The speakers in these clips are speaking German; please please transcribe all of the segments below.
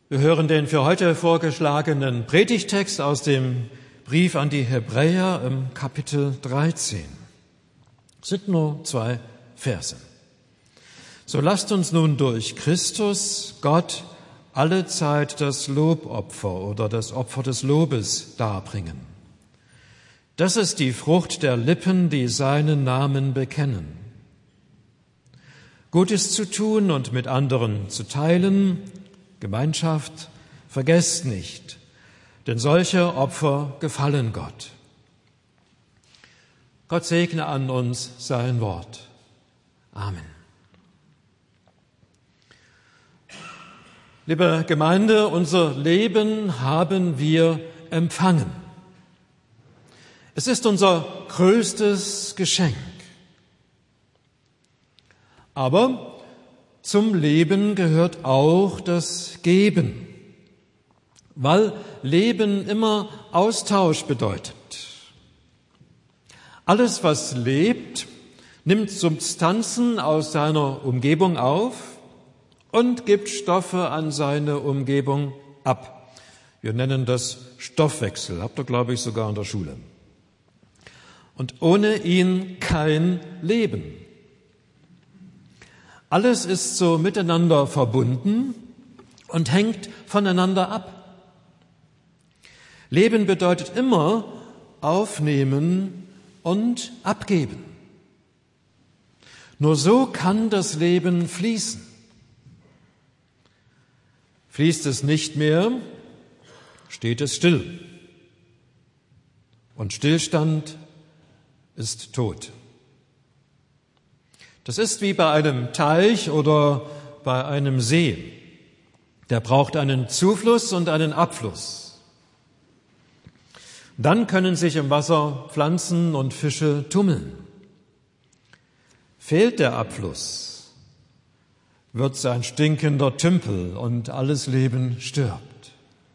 Wir hören den für heute vorgeschlagenen Predigtext aus dem Brief an die Hebräer im Kapitel 13. Es sind nur 2 Verse. So lasst uns nun durch Christus Gott allezeit das Lobopfer oder das Opfer des Lobes darbringen. Das ist die Frucht der Lippen, die seinen Namen bekennen. Gutes zu tun und mit anderen zu teilen, Gemeinschaft, vergesst nicht, denn solche Opfer gefallen Gott. Gott segne an uns sein Wort. Amen. Liebe Gemeinde, unser Leben haben wir empfangen. Es ist unser größtes Geschenk. Aber zum Leben gehört auch das Geben, weil Leben immer Austausch bedeutet. Alles, was lebt, nimmt Substanzen aus seiner Umgebung auf und gibt Stoffe an seine Umgebung ab. Wir nennen das Stoffwechsel, habt ihr, glaube ich, sogar in der Schule. Und ohne ihn kein Leben. Alles ist so miteinander verbunden und hängt voneinander ab. Leben bedeutet immer aufnehmen und abgeben. Nur so kann das Leben fließen. Fließt es nicht mehr, steht es still. Und Stillstand ist Tod. Das ist wie bei einem Teich oder bei einem See. Der braucht einen Zufluss und einen Abfluss. Dann können sich im Wasser Pflanzen und Fische tummeln. Fehlt der Abfluss, wird es ein stinkender Tümpel und alles Leben stirbt.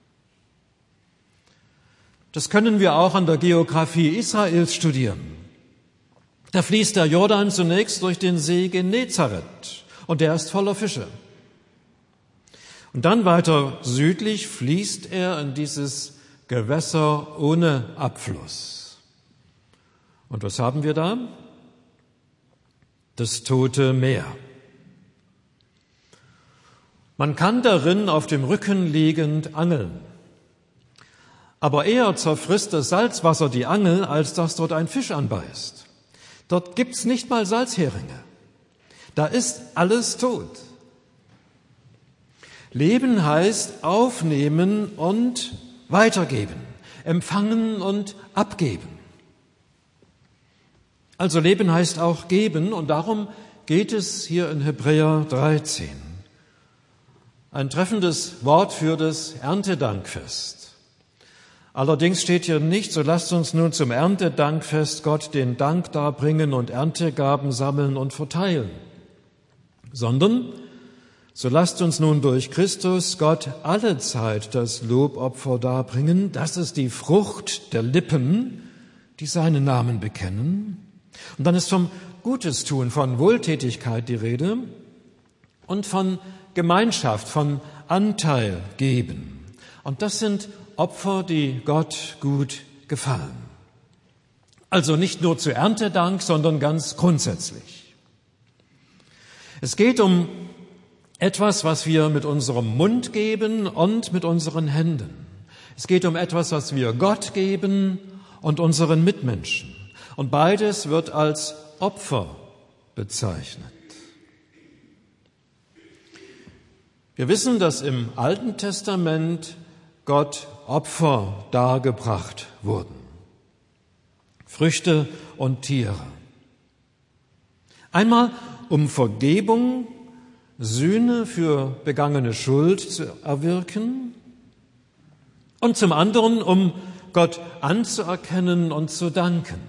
Das können wir auch an der Geografie Israels studieren. Da fließt der Jordan zunächst durch den See Genezareth und der ist voller Fische. Und dann weiter südlich fließt er in dieses Gewässer ohne Abfluss. Und was haben wir da? Das Tote Meer. Man kann darin auf dem Rücken liegend angeln. Aber eher zerfrisst das Salzwasser die Angel, als dass dort ein Fisch anbeißt. Dort gibt's nicht mal Salzheringe. Da ist alles tot. Leben heißt aufnehmen und weitergeben, empfangen und abgeben. Also Leben heißt auch geben und darum geht es hier in Hebräer 13. Ein treffendes Wort für das Erntedankfest. Allerdings steht hier nicht, so lasst uns nun zum Erntedankfest Gott den Dank darbringen und Erntegaben sammeln und verteilen, sondern so lasst uns nun durch Christus Gott allezeit das Lobopfer darbringen. Das ist die Frucht der Lippen, die seinen Namen bekennen. Und dann ist vom Gutes tun, von Wohltätigkeit die Rede und von Gemeinschaft, von Anteil geben. Und das sind Opfer, die Gott gut gefallen. Also nicht nur zu Erntedank, sondern ganz grundsätzlich. Es geht um etwas, was wir mit unserem Mund geben und mit unseren Händen. Es geht um etwas, was wir Gott geben und unseren Mitmenschen. Und beides wird als Opfer bezeichnet. Wir wissen, dass im Alten Testament Gott Opfer dargebracht wurden. Früchte und Tiere. Einmal um Vergebung, Sühne für begangene Schuld zu erwirken und zum anderen, um Gott anzuerkennen und zu danken.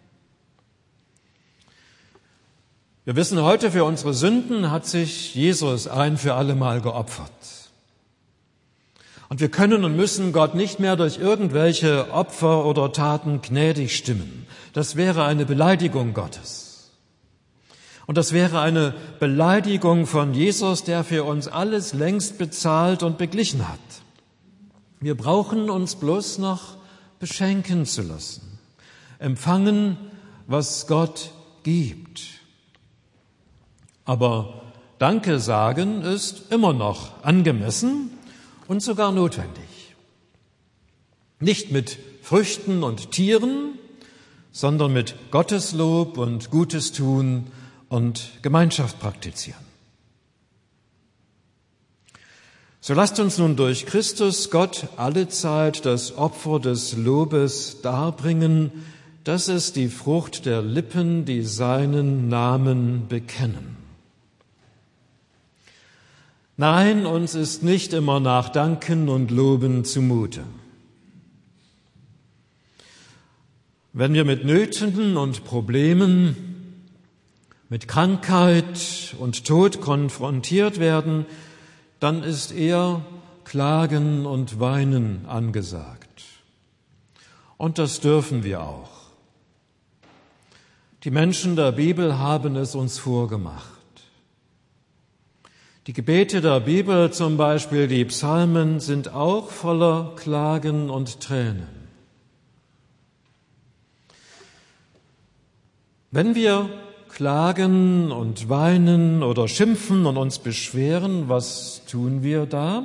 Wir wissen heute, für unsere Sünden hat sich Jesus ein für alle Mal geopfert. Und wir können und müssen Gott nicht mehr durch irgendwelche Opfer oder Taten gnädig stimmen. Das wäre eine Beleidigung Gottes. Und das wäre eine Beleidigung von Jesus, der für uns alles längst bezahlt und beglichen hat. Wir brauchen uns bloß noch beschenken zu lassen, empfangen, was Gott gibt. Aber Danke sagen ist immer noch angemessen und sogar notwendig. Nicht mit Früchten und Tieren, sondern mit Gotteslob und Gutes tun und Gemeinschaft praktizieren. So lasst uns nun durch Christus Gott allezeit das Opfer des Lobes darbringen, das ist die Frucht der Lippen, die seinen Namen bekennen. Nein, uns ist nicht immer nach Danken und Loben zumute. Wenn wir mit Nöten und Problemen, mit Krankheit und Tod konfrontiert werden, dann ist eher Klagen und Weinen angesagt. Und das dürfen wir auch. Die Menschen der Bibel haben es uns vorgemacht. Die Gebete der Bibel, zum Beispiel die Psalmen, sind auch voller Klagen und Tränen. Wenn wir klagen und weinen oder schimpfen und uns beschweren, was tun wir da?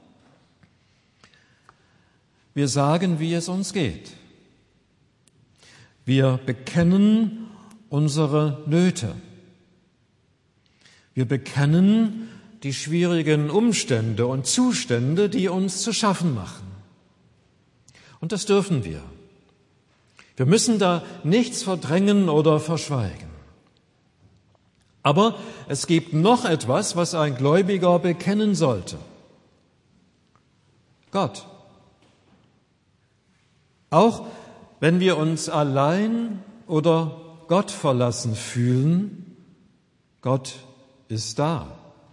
Wir sagen, wie es uns geht. Wir bekennen unsere Nöte. Wir bekennen die schwierigen Umstände und Zustände, die uns zu schaffen machen. Und das dürfen wir. Wir müssen da nichts verdrängen oder verschweigen. Aber es gibt noch etwas, was ein Gläubiger bekennen sollte. Gott. Auch wenn wir uns allein oder Gott verlassen fühlen, Gott ist da.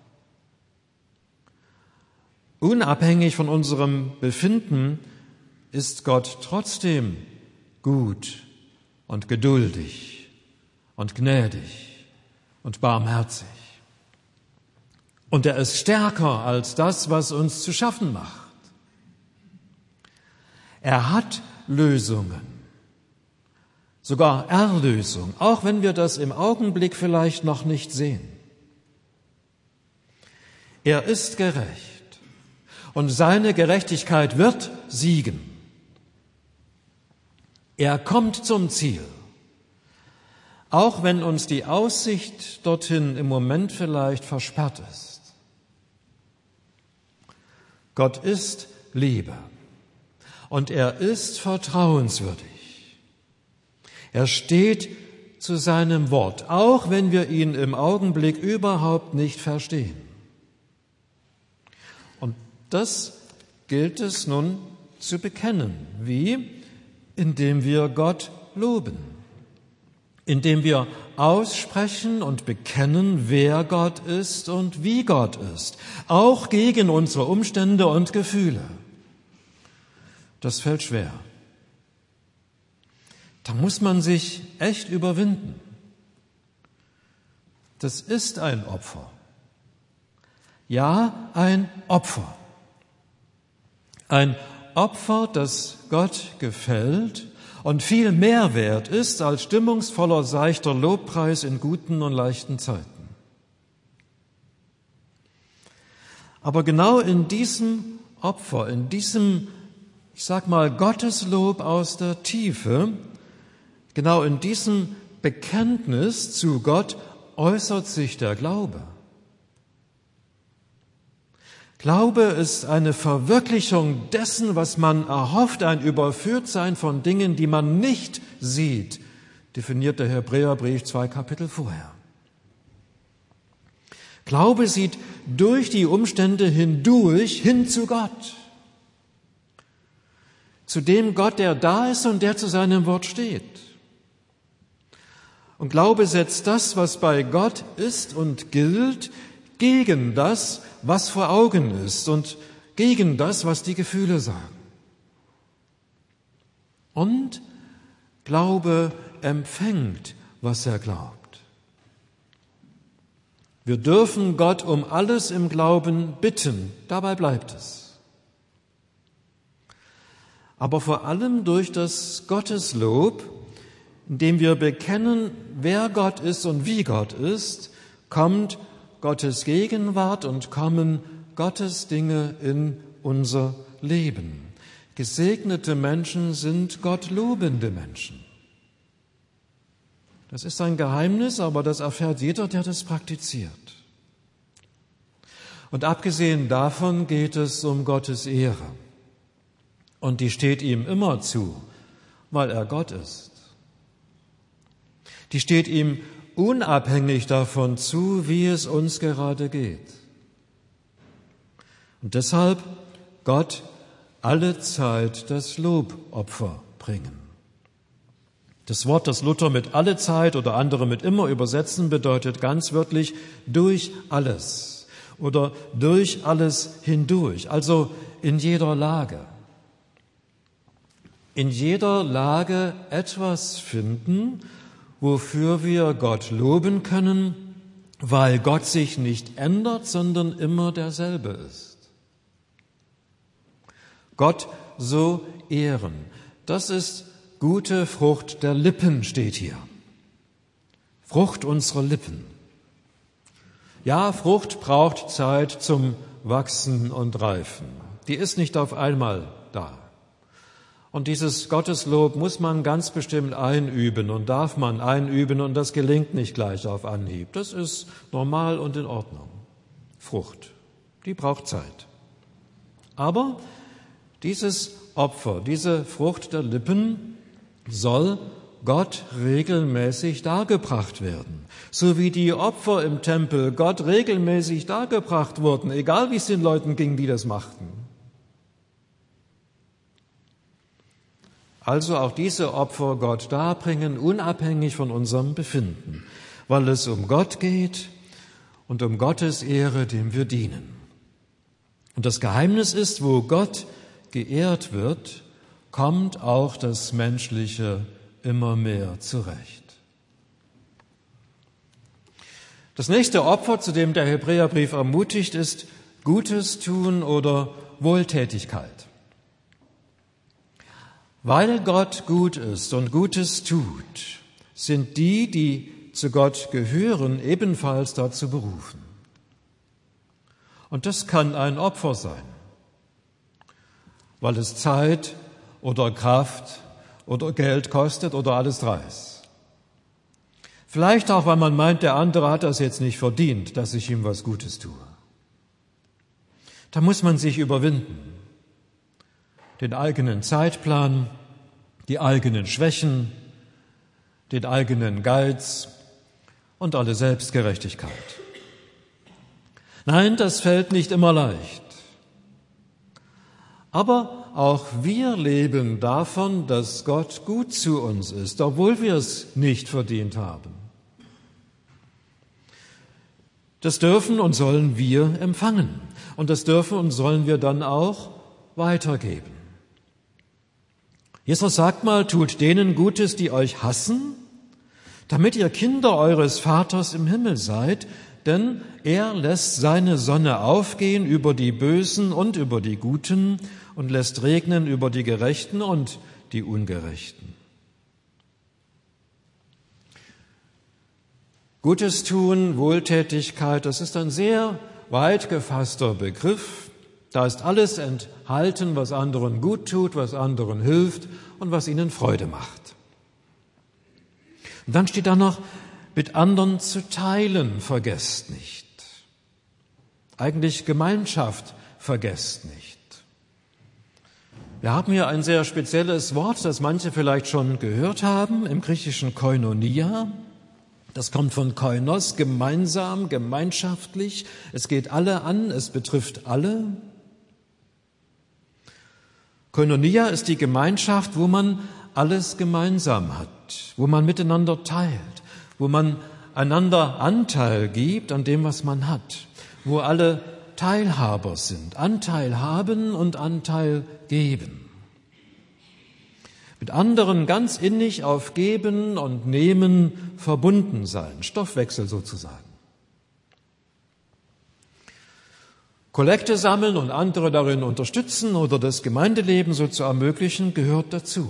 Unabhängig von unserem Befinden ist Gott trotzdem gut und geduldig und gnädig und barmherzig. Und er ist stärker als das, was uns zu schaffen macht. Er hat Lösungen, sogar Erlösung, auch wenn wir das im Augenblick vielleicht noch nicht sehen. Er ist gerecht und seine Gerechtigkeit wird siegen. Er kommt zum Ziel, auch wenn uns die Aussicht dorthin im Moment vielleicht versperrt ist. Gott ist Liebe und er ist vertrauenswürdig. Er steht zu seinem Wort, auch wenn wir ihn im Augenblick überhaupt nicht verstehen. Und das gilt es nun zu bekennen. Wie? Indem wir Gott loben, indem wir aussprechen und bekennen, wer Gott ist und wie Gott ist, auch gegen unsere Umstände und Gefühle. Das fällt schwer. Da muss man sich echt überwinden. Das ist ein Opfer. Ja, ein Opfer. Ein Opfer, das Gott gefällt und viel mehr wert ist als stimmungsvoller, seichter Lobpreis in guten und leichten Zeiten. Aber genau in diesem Opfer, in diesem, ich sag mal, Gotteslob aus der Tiefe, genau in diesem Bekenntnis zu Gott äußert sich der Glaube. Glaube ist eine Verwirklichung dessen, was man erhofft, ein Überführtsein von Dingen, die man nicht sieht, definiert der Hebräerbrief 2 Kapitel vorher. Glaube sieht durch die Umstände hindurch hin zu Gott. Zu dem Gott, der da ist und der zu seinem Wort steht. Und Glaube setzt das, was bei Gott ist und gilt, gegen das, was vor Augen ist und gegen das, was die Gefühle sagen. Und Glaube empfängt, was er glaubt. Wir dürfen Gott um alles im Glauben bitten, dabei bleibt es. Aber vor allem durch das Gotteslob, indem wir bekennen, wer Gott ist und wie Gott ist, kommt Gottes Gegenwart und kommen Gottes Dinge in unser Leben. Gesegnete Menschen sind gottlobende Menschen. Das ist ein Geheimnis, aber das erfährt jeder, der das praktiziert. Und abgesehen davon geht es um Gottes Ehre. Und die steht ihm immer zu, weil er Gott ist. Die steht ihm unabhängig davon zu, wie es uns gerade geht. Und deshalb Gott alle Zeit das Lobopfer bringen. Das Wort, das Luther mit alle Zeit oder andere mit immer übersetzen, bedeutet ganz wörtlich durch alles oder durch alles hindurch, also in jeder Lage. In jeder Lage etwas finden, wofür wir Gott loben können, weil Gott sich nicht ändert, sondern immer derselbe ist. Gott so ehren, das ist gute Frucht der Lippen, steht hier. Frucht unserer Lippen. Ja, Frucht braucht Zeit zum Wachsen und Reifen. Die ist nicht auf einmal da. Und dieses Gotteslob muss man ganz bestimmt einüben und darf man einüben und das gelingt nicht gleich auf Anhieb. Das ist normal und in Ordnung. Frucht, die braucht Zeit. Aber dieses Opfer, diese Frucht der Lippen soll Gott regelmäßig dargebracht werden. So wie die Opfer im Tempel Gott regelmäßig dargebracht wurden, egal wie es den Leuten ging, die das machten. Also auch diese Opfer Gott darbringen, unabhängig von unserem Befinden, weil es um Gott geht und um Gottes Ehre, dem wir dienen. Und das Geheimnis ist, wo Gott geehrt wird, kommt auch das Menschliche immer mehr zurecht. Das nächste Opfer, zu dem der Hebräerbrief ermutigt, ist Gutes tun oder Wohltätigkeit. Weil Gott gut ist und Gutes tut, sind die, die zu Gott gehören, ebenfalls dazu berufen. Und das kann ein Opfer sein, weil es Zeit oder Kraft oder Geld kostet oder alles dreis. Vielleicht auch, weil man meint, der andere hat das jetzt nicht verdient, dass ich ihm was Gutes tue. Da muss man sich überwinden. Den eigenen Zeitplan, die eigenen Schwächen, den eigenen Geiz und alle Selbstgerechtigkeit. Nein, das fällt nicht immer leicht. Aber auch wir leben davon, dass Gott gut zu uns ist, obwohl wir es nicht verdient haben. Das dürfen und sollen wir empfangen. Und das dürfen und sollen wir dann auch weitergeben. Jesus sagt mal, tut denen Gutes, die euch hassen, damit ihr Kinder eures Vaters im Himmel seid, denn er lässt seine Sonne aufgehen über die Bösen und über die Guten und lässt regnen über die Gerechten und die Ungerechten. Gutes tun, Wohltätigkeit, das ist ein sehr weit gefasster Begriff. Da ist alles enthalten, was anderen gut tut, was anderen hilft und was ihnen Freude macht. Und dann steht da noch, mit anderen zu teilen, vergesst nicht. Eigentlich Gemeinschaft, vergesst nicht. Wir haben hier ein sehr spezielles Wort, das manche vielleicht schon gehört haben, im griechischen Koinonia. Das kommt von Koinos, gemeinsam, gemeinschaftlich. Es geht alle an, es betrifft alle. Koinonia ist die Gemeinschaft, wo man alles gemeinsam hat, wo man miteinander teilt, wo man einander Anteil gibt an dem, was man hat, wo alle Teilhaber sind, Anteil haben und Anteil geben. Mit anderen ganz innig auf Geben und Nehmen verbunden sein, Stoffwechsel sozusagen. Kollekte sammeln und andere darin unterstützen oder das Gemeindeleben so zu ermöglichen, gehört dazu.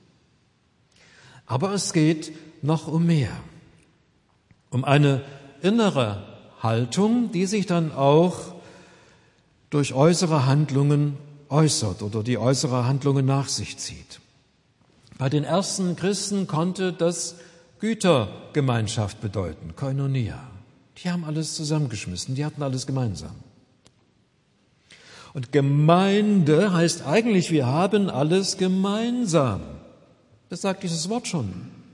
Aber es geht noch um mehr. Um eine innere Haltung, die sich dann auch durch äußere Handlungen äußert oder die äußere Handlungen nach sich zieht. Bei den ersten Christen konnte das Gütergemeinschaft bedeuten, Koinonia. Die haben alles zusammengeschmissen, die hatten alles gemeinsam. Und Gemeinde heißt eigentlich, wir haben alles gemeinsam. Das sagt dieses Wort schon.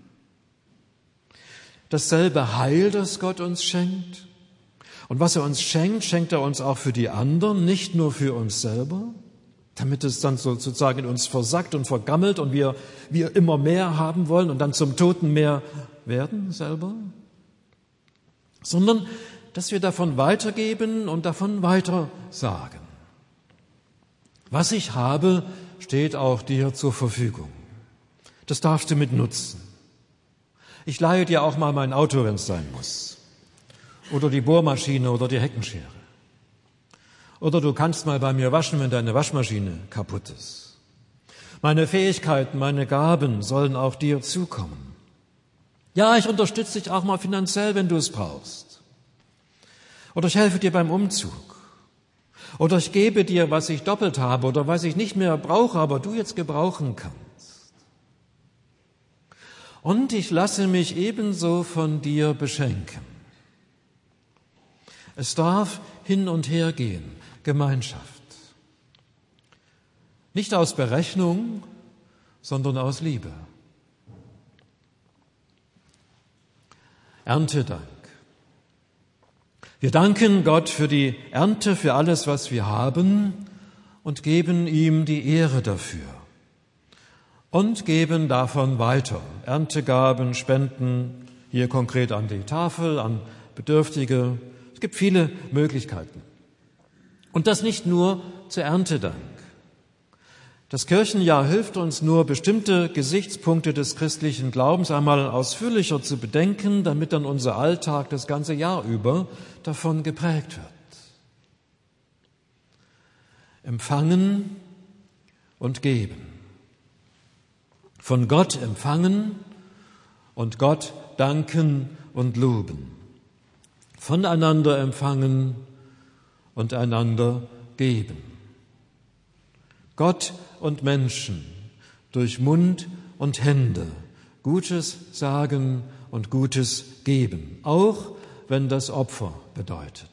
Dasselbe Heil, das Gott uns schenkt. Und was er uns schenkt, schenkt er uns auch für die anderen, nicht nur für uns selber, damit es dann sozusagen in uns versackt und vergammelt und wir immer mehr haben wollen und dann zum Toten mehr werden selber, sondern dass wir davon weitergeben und davon weiter sagen. Was ich habe, steht auch dir zur Verfügung. Das darfst du mit nutzen. Ich leihe dir auch mal mein Auto, wenn es sein muss. Oder die Bohrmaschine oder die Heckenschere. Oder du kannst mal bei mir waschen, wenn deine Waschmaschine kaputt ist. Meine Fähigkeiten, meine Gaben sollen auch dir zukommen. Ja, ich unterstütze dich auch mal finanziell, wenn du es brauchst. Oder ich helfe dir beim Umzug. Oder ich gebe dir, was ich doppelt habe oder was ich nicht mehr brauche, aber du jetzt gebrauchen kannst. Und ich lasse mich ebenso von dir beschenken. Es darf hin und her gehen, Gemeinschaft. Nicht aus Berechnung, sondern aus Liebe. Erntedank. Wir danken Gott für die Ernte, für alles, was wir haben und geben ihm die Ehre dafür. Und geben davon weiter. Erntegaben, Spenden, hier konkret an die Tafel, an Bedürftige. Es gibt viele Möglichkeiten. Und das nicht nur zur Erntedank. Das Kirchenjahr hilft uns nur, bestimmte Gesichtspunkte des christlichen Glaubens einmal ausführlicher zu bedenken, damit dann unser Alltag das ganze Jahr über davon geprägt wird. Empfangen und geben. Von Gott empfangen und Gott danken und loben. Voneinander empfangen und einander geben. Gott und Menschen durch Mund und Hände Gutes sagen und Gutes geben, auch wenn das Opfer bedeutet.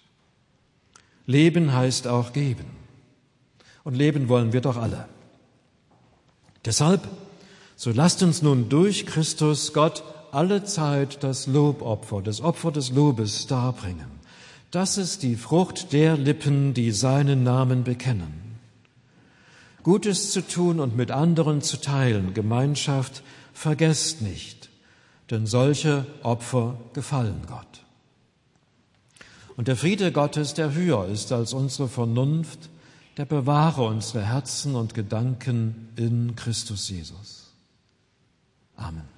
Leben heißt auch geben. Und leben wollen wir doch alle. Deshalb, so lasst uns nun durch Christus Gott alle Zeit das Lobopfer, das Opfer des Lobes darbringen. Das ist die Frucht der Lippen, die seinen Namen bekennen. Gutes zu tun und mit anderen zu teilen, Gemeinschaft, vergesst nicht, denn solche Opfer gefallen Gott. Und der Friede Gottes, der höher ist als unsere Vernunft, der bewahre unsere Herzen und Gedanken in Christus Jesus. Amen.